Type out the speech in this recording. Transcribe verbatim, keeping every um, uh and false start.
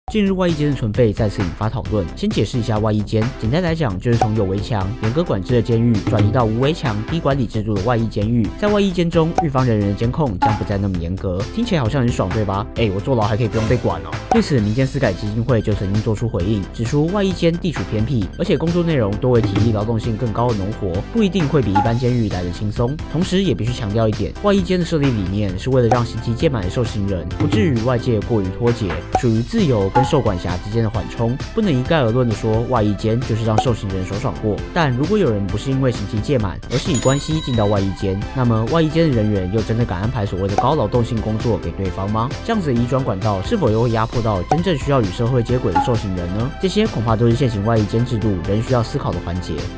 近日外役监的存废再次引发讨论。先解释一下外役监，简单来讲就是从有围墙、严格管制的监狱转移到无围墙、低管理制度的外役监狱。在外役监中，狱方人员的监控将不再那么严格，听起来好像很爽，对吧？哎，我坐牢还可以不用被管哦。对此，民间司改基金会就曾经做出回应，指出外役监地处偏僻，而且工作内容多为体力劳动性更高的农活，不一定会比一般监狱来得轻松。同时，也必须强调一点，外役监的设立理念是为了让刑期届满的受刑人不至于与外界过于脱节，属于自由跟受管辖之间的缓冲，不能一概而论的说外役监就是让受刑人爽爽过。但如果有人不是因为刑期届满，而是以关系进到外役监，那么外役监的人员又真的敢安排所谓的高劳动性工作给对方吗？这样子的移转管道是否又会压迫到真正需要与社会接轨的受刑人呢？这些恐怕都是现行外役监制度仍需要思考的环节。